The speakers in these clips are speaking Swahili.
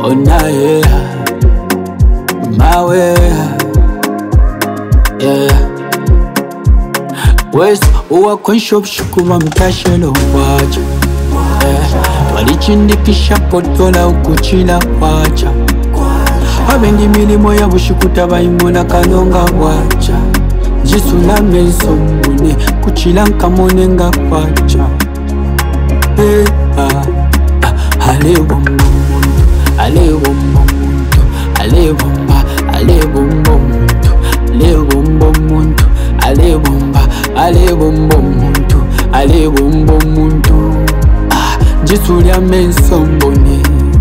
onaye mawe wes uwa kwenshop shikuba mtashelo wacha walichindikisha potola ukuchila wacha abengi milimo ya bushikuta bayimona kanonga wacha jisula mensombune kuchila nkamone nga wacha ale bombo muntu ale bombo muntu ale bomba ale bombo muntu ale bombo muntu ale bomba ale bombo muntu ale bombo muntu jisula mensombune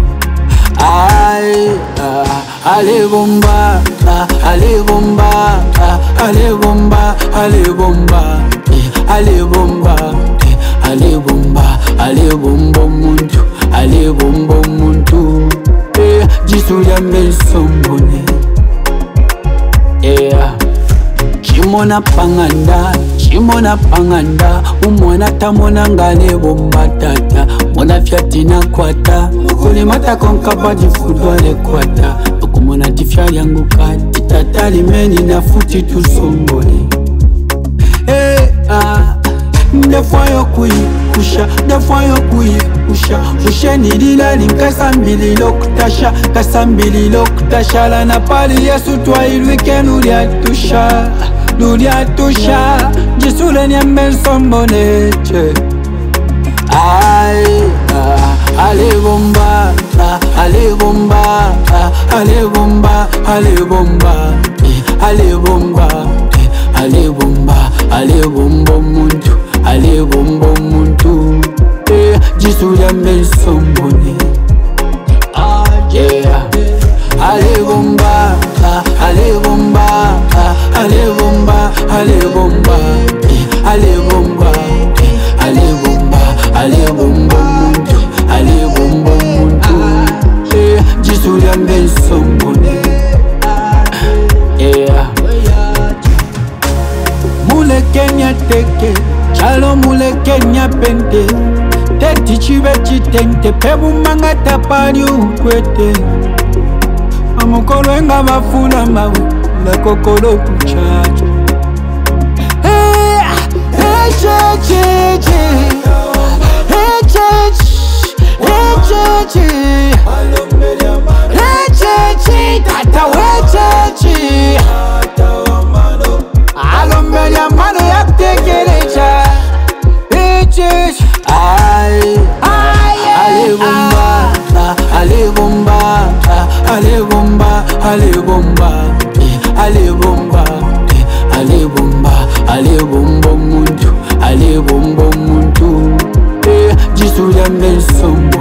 ale bomba ale bomba ale bomba ale bomba ale bomba ale bomba ale bombo muntu ale bombo muntu jisula mensombune chimona panganda umwana tamona ngale bomba tata mona fiatina kwata kule mata konka badi fudwale kwata okumona tifya yangu kati tata limeni na futi tusombole ndefayo kuyikusha ndefayo kuyikusha ushenilila linkasambili kutasha lana pali yesu twailwike nuliatusha jisule nyemensomboneche ale bomba ale bomba ale bomba ale bomba ale bomba ale bomba ale bombo muntu ale bombo muntu jisula mensombone ale bomba ale bomba ale bomba ale bomba ale bomba ale bomba ale bombo muntu ale bombo muntu jisula mensombone mule Kenya teke chalo mule Kenya pente teti chibe chitente pebu manga tapani ukwete amukolo enga bafuna mawe la kokolo kuchacha tata wechechi alombelia mano ya tekerecha ale bomba ale bomba ale bomba ale bomba ale bomba ale bomba ale bombo muntu ale bombo muntu jisula mensombone